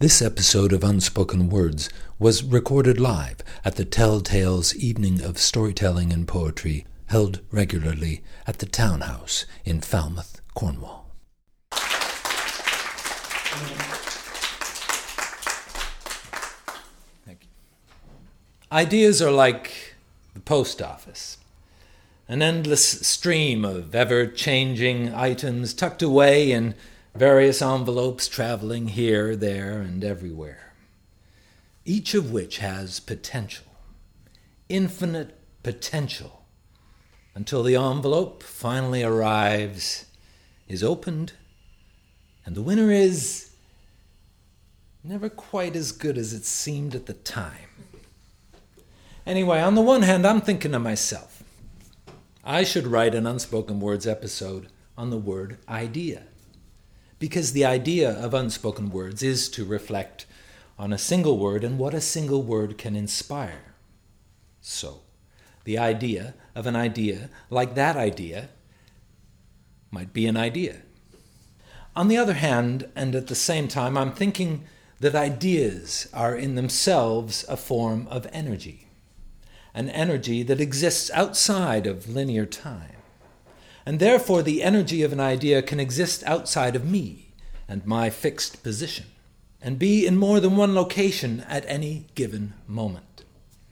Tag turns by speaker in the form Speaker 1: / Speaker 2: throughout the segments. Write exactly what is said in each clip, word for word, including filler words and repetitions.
Speaker 1: This episode of Unspoken Words was recorded live at the Telltales Evening of Storytelling and Poetry, held regularly at the Townhouse in Falmouth, Cornwall. Thank you. Ideas are like the post office, an endless stream of ever-changing items tucked away in various envelopes traveling here, there, and everywhere, each of which has potential, infinite potential, until the envelope finally arrives, is opened, and the winner is never quite as good as it seemed at the time. Anyway, on the one hand, I'm thinking to myself, I should write an Unspoken Words episode on the word idea. Because the idea of Unspoken Words is to reflect on a single word and what a single word can inspire. So, the idea of an idea like that idea might be an idea. On the other hand, and at the same time, I'm thinking that ideas are in themselves a form of energy, an energy that exists outside of linear time. And therefore, the energy of an idea can exist outside of me and my fixed position, and be in more than one location at any given moment.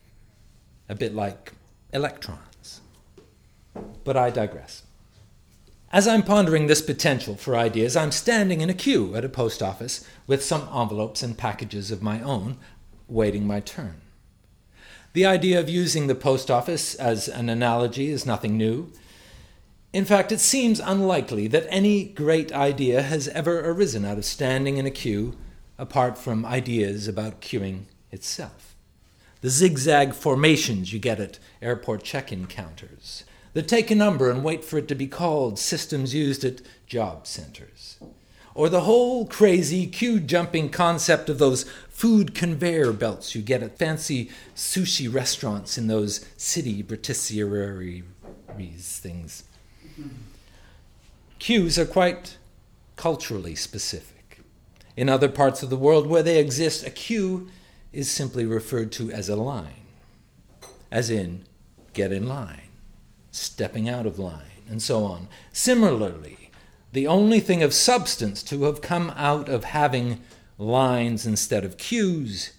Speaker 1: A bit like electrons. But I digress. As I'm pondering this potential for ideas, I'm standing in a queue at a post office with some envelopes and packages of my own, waiting my turn. The idea of using the post office as an analogy is nothing new. In fact, it seems unlikely that any great idea has ever arisen out of standing in a queue, apart from ideas about queuing itself. The zigzag formations you get at airport check-in counters, the take a number and wait for it to be called systems used at job centers, or the whole crazy queue-jumping concept of those food conveyor belts you get at fancy sushi restaurants in those city patisseries things. Queues are quite culturally specific. In other parts of the world where they exist, a queue is simply referred to as a line, as in get in line, stepping out of line, and so on. Similarly, the only thing of substance to have come out of having lines instead of queues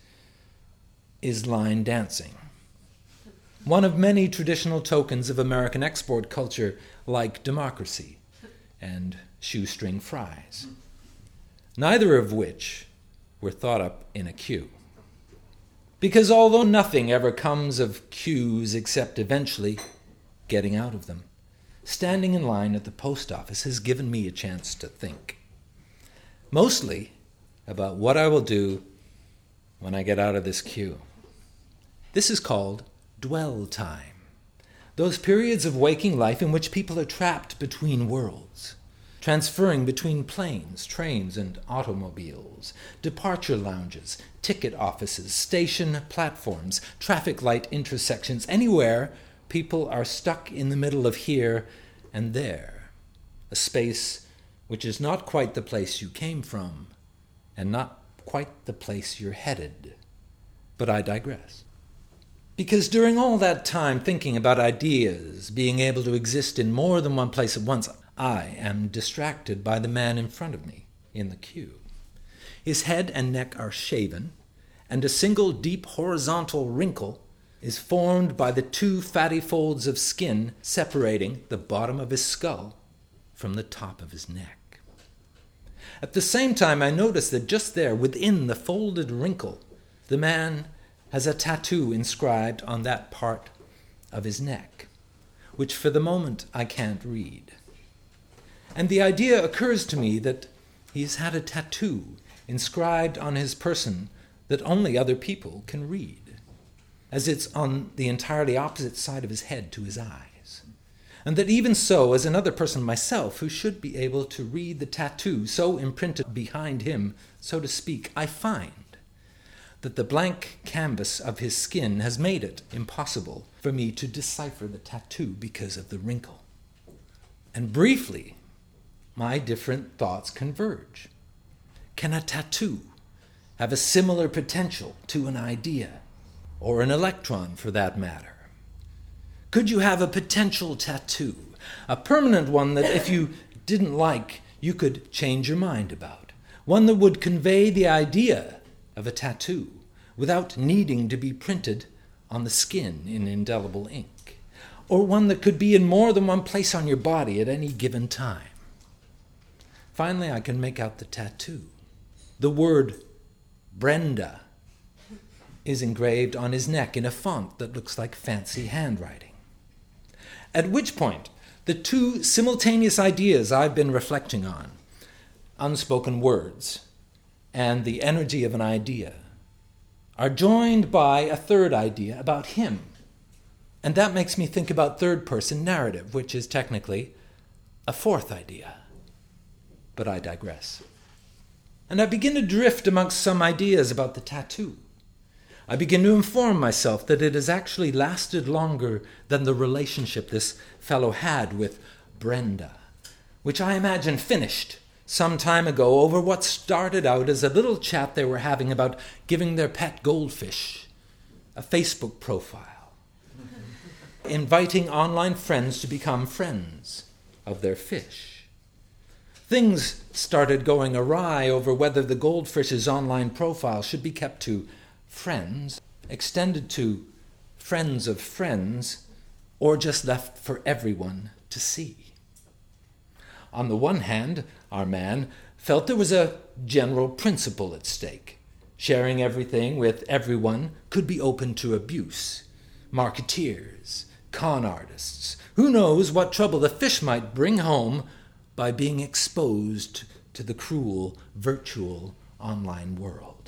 Speaker 1: is line dancing. One of many traditional tokens of American export culture, like democracy and shoestring fries, neither of which were thought up in a queue. Because although nothing ever comes of queues except eventually getting out of them, standing in line at the post office has given me a chance to think. Mostly about what I will do when I get out of this queue. This is called dwell time. Those periods of waking life in which people are trapped between worlds, transferring between planes, trains, and automobiles, departure lounges, ticket offices, station platforms, traffic light intersections, anywhere people are stuck in the middle of here and there, a space which is not quite the place you came from and not quite the place you're headed. But I digress. Because during all that time thinking about ideas being able to exist in more than one place at once, I am distracted by the man in front of me in the queue. His head and neck are shaven, and a single deep horizontal wrinkle is formed by the two fatty folds of skin separating the bottom of his skull from the top of his neck. At the same time, I notice that just there, within the folded wrinkle, the man has a tattoo inscribed on that part of his neck, which for the moment I can't read. And the idea occurs to me that he's had a tattoo inscribed on his person that only other people can read, as it's on the entirely opposite side of his head to his eyes. And that even so, as another person myself, who should be able to read the tattoo so imprinted behind him, so to speak, I find that the blank canvas of his skin has made it impossible for me to decipher the tattoo because of the wrinkle. And briefly, my different thoughts converge. Can a tattoo have a similar potential to an idea, or an electron for that matter? Could you have a potential tattoo, a permanent one that if you didn't like, you could change your mind about, one that would convey the idea of a tattoo without needing to be printed on the skin in indelible ink, or one that could be in more than one place on your body at any given time? Finally, I can make out the tattoo. The word Brenda is engraved on his neck in a font that looks like fancy handwriting. At which point, the two simultaneous ideas I've been reflecting on, unspoken words and the energy of an idea, are joined by a third idea about him. And that makes me think about third-person narrative, which is technically a fourth idea. But I digress. And I begin to drift amongst some ideas about the tattoo. I begin to inform myself that it has actually lasted longer than the relationship this fellow had with Brenda, which I imagine finished some time ago over what started out as a little chat they were having about giving their pet goldfish a Facebook profile, inviting online friends to become friends of their fish. Things started going awry over whether the goldfish's online profile should be kept to friends, extended to friends of friends, or just left for everyone to see. On the one hand, our man felt there was a general principle at stake. Sharing everything with everyone could be open to abuse. Marketeers, con artists, who knows what trouble the fish might bring home by being exposed to the cruel virtual online world.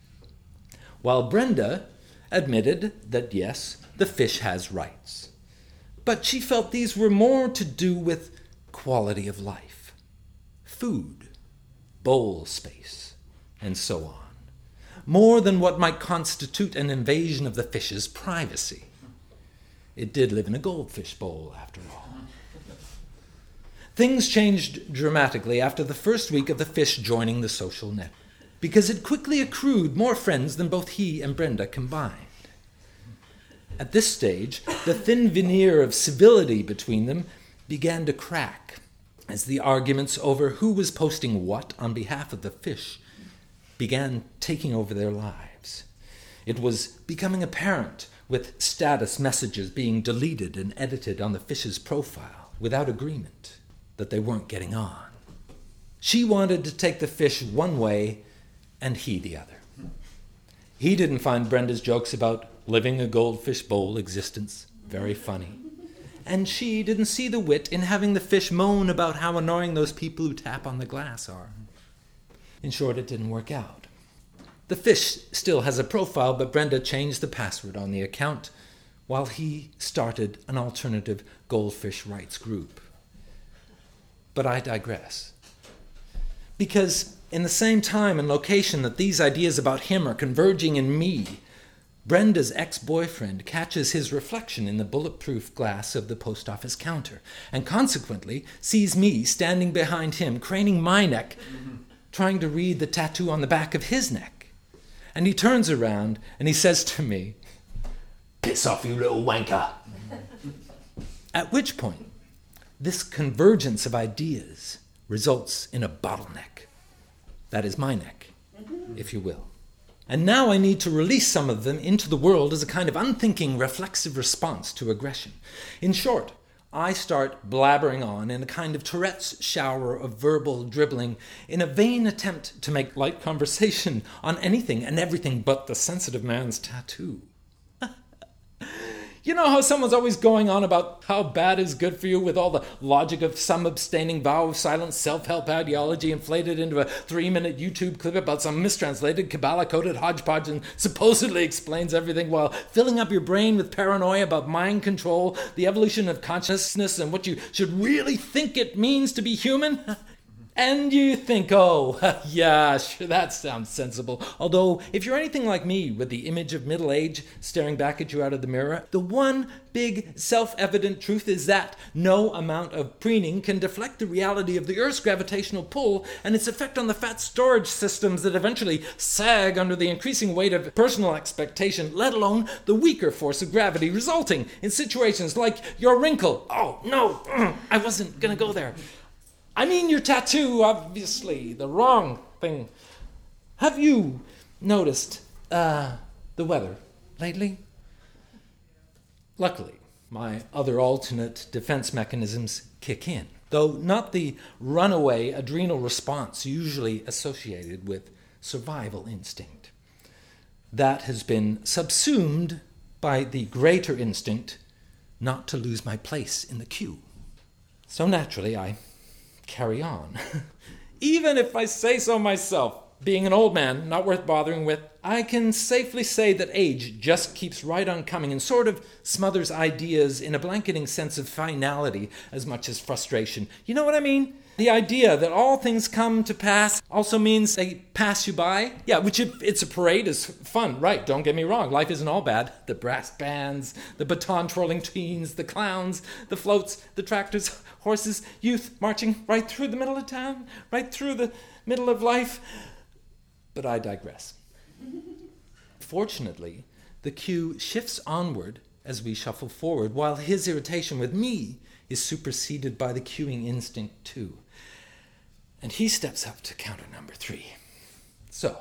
Speaker 1: While Brenda admitted that yes, the fish has rights, but she felt these were more to do with quality of life, food, bowl space, and so on, more than what might constitute an invasion of the fish's privacy. It did live in a goldfish bowl, after all. Things changed dramatically after the first week of the fish joining the social net, because it quickly accrued more friends than both he and Brenda combined. At this stage, the thin veneer of civility between them began to crack as the arguments over who was posting what on behalf of the fish began taking over their lives. It was becoming apparent, with status messages being deleted and edited on the fish's profile without agreement, that they weren't getting on. She wanted to take the fish one way and he the other. He didn't find Brenda's jokes about living a goldfish bowl existence very funny. And she didn't see the wit in having the fish moan about how annoying those people who tap on the glass are. In short, it didn't work out. The fish still has a profile, but Brenda changed the password on the account while he started an alternative goldfish rights group. But I digress. Because in the same time and location that these ideas about him are converging in me, Brenda's ex-boyfriend catches his reflection in the bulletproof glass of the post office counter, and consequently sees me standing behind him, craning my neck, mm-hmm. trying to read the tattoo on the back of his neck. And he turns around and he says to me, "Piss off, you little wanker." At which point, this convergence of ideas results in a bottleneck. That is my neck, if you will. And now I need to release some of them into the world as a kind of unthinking, reflexive response to aggression. In short, I start blabbering on in a kind of Tourette's shower of verbal dribbling in a vain attempt to make light conversation on anything and everything but the sensitive man's tattoo. You know how someone's always going on about how bad is good for you with all the logic of some abstaining vow of silence self-help ideology inflated into a three-minute YouTube clip about some mistranslated Kabbalah-coded hodgepodge and supposedly explains everything while filling up your brain with paranoia about mind control, the evolution of consciousness, and what you should really think it means to be human? And you think, oh, yeah, sure, that sounds sensible. Although, if you're anything like me, with the image of middle age staring back at you out of the mirror, the one big self-evident truth is that no amount of preening can deflect the reality of the Earth's gravitational pull and its effect on the fat storage systems that eventually sag under the increasing weight of personal expectation, let alone the weaker force of gravity, resulting in situations like your wrinkle. Oh, no, I wasn't going to go there. I mean your tattoo, obviously, the wrong thing. Have you noticed uh, the weather lately? Luckily, my other alternate defense mechanisms kick in, though not the runaway adrenal response usually associated with survival instinct. That has been subsumed by the greater instinct not to lose my place in the queue. So naturally, I carry on. Even if I say so myself, being an old man, not worth bothering with, I can safely say that age just keeps right on coming and sort of smothers ideas in a blanketing sense of finality as much as frustration. You know what I mean? The idea that all things come to pass also means they pass you by. Yeah, which if it's a parade is fun, right? Don't get me wrong. Life isn't all bad. The brass bands, the baton-twirling teens, the clowns, the floats, the tractors, horses, youth marching right through the middle of town, right through the middle of life. But I digress. Fortunately, the queue shifts onward as we shuffle forward, while his irritation with me is superseded by the queuing instinct too. And he steps up to counter number three. So,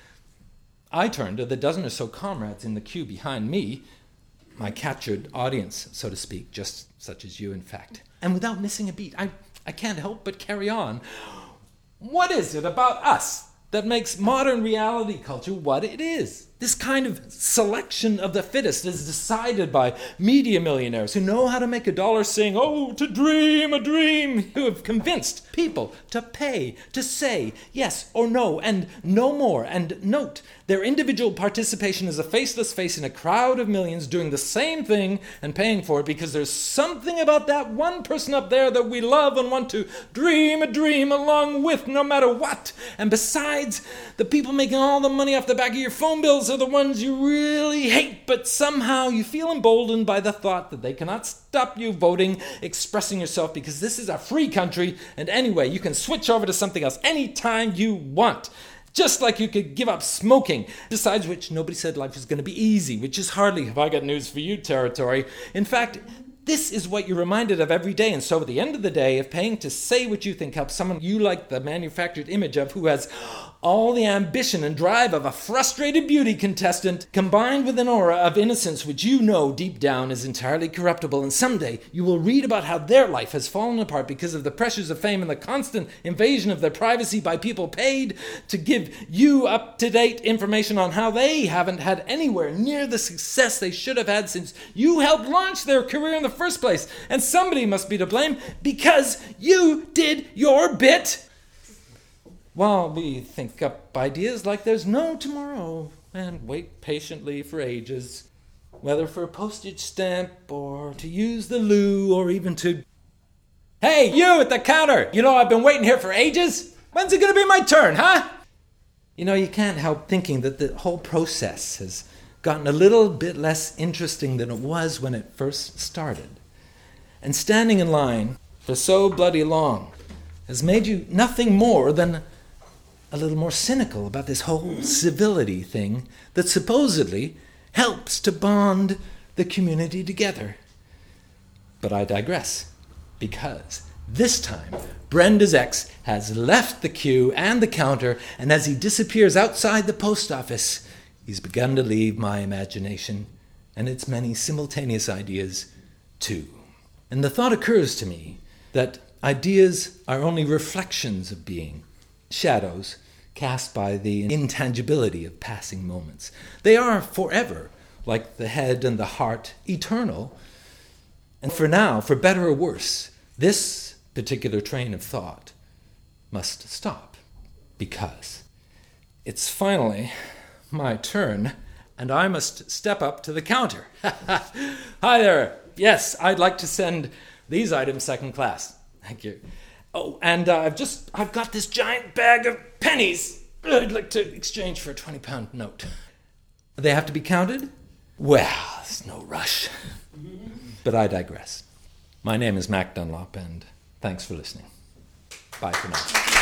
Speaker 1: I turn to the dozen or so comrades in the queue behind me, my captured audience, so to speak, just such as you, in fact. And without missing a beat, I, I can't help but carry on. What is it about us that makes modern reality culture what it is? This kind of selection of the fittest is decided by media millionaires who know how to make a dollar sing, oh, to dream a dream, who have convinced people to pay, to say yes or no, and no more. And note, their individual participation is a faceless face in a crowd of millions doing the same thing and paying for it because there's something about that one person up there that we love and want to dream a dream along with no matter what. And besides, the people making all the money off the back of your phone bills are the ones you really hate, but somehow you feel emboldened by the thought that they cannot stop you voting, expressing yourself, because this is a free country, and anyway, you can switch over to something else anytime you want. Just like you could give up smoking. Besides which, nobody said life was going to be easy, which is hardly, have I got news for you, territory. In fact, this is what you're reminded of every day, and so at the end of the day, if paying to say what you think helps someone you like the manufactured image of who has all the ambition and drive of a frustrated beauty contestant, combined with an aura of innocence which you know deep down is entirely corruptible, and someday you will read about how their life has fallen apart because of the pressures of fame and the constant invasion of their privacy by people paid to give you up-to-date information on how they haven't had anywhere near the success they should have had since you helped launch their career in the first place. And somebody must be to blame because you did your bit. While we think up ideas like there's no tomorrow and wait patiently for ages, whether for a postage stamp or to use the loo or even to... Hey, you at the counter! You know I've been waiting here for ages? When's it going to be my turn, huh? You know, you can't help thinking that the whole process has gotten a little bit less interesting than it was when it first started. And standing in line for so bloody long has made you nothing more than a little more cynical about this whole civility thing that supposedly helps to bond the community together. But I digress, because this time Brenda's ex has left the queue and the counter, and as he disappears outside the post office, he's begun to leave my imagination and its many simultaneous ideas too. And the thought occurs to me that ideas are only reflections of being, shadows cast by the intangibility of passing moments. They are forever, like the head and the heart, eternal. And for now, for better or worse, this particular train of thought must stop, because it's finally my turn, and I must step up to the counter. Hi there. Yes, I'd like to send these items second class. Thank you. Oh, and uh, I've just, I've got this giant bag of pennies I'd like to exchange for a twenty pound note. They have to be counted? Well, there's no rush. But I digress. My name is Mac Dunlop, and thanks for listening. Bye for now.